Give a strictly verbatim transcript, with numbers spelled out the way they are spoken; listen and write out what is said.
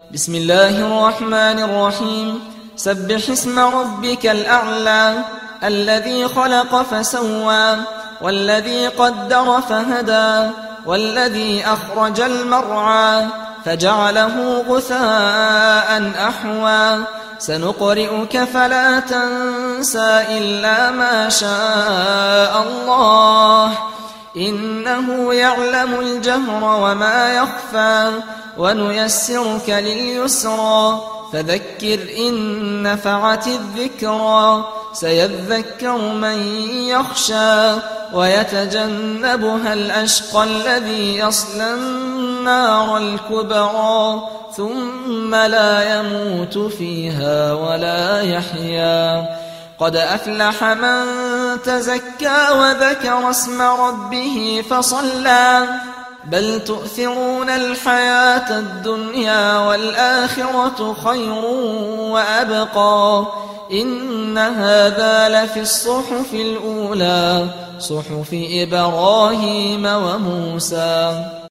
بسم الله الرحمن الرحيم. سبح اسم ربك الأعلى الذي خلق فسوى والذي قدر فهدى والذي أخرج المرعى فجعله غثاء أحوى سنقرئك فلا تنسى إلا ما شاء الله إنه يعلم الجهر وما يخفى ونيسرك لليسرى فذكر إن نفعت الذكرى سيذكر من يخشى ويتجنبها الأشقى الذي يصلى النار الكبرى ثم لا يموت فيها ولا يحيا قد أفلح من تزكى وذكر اسم ربه فصلى بل تؤثرون الحياة الدنيا والآخرة خير وأبقى إن هذا لفي الصحف الأولى صحف إبراهيم وموسى.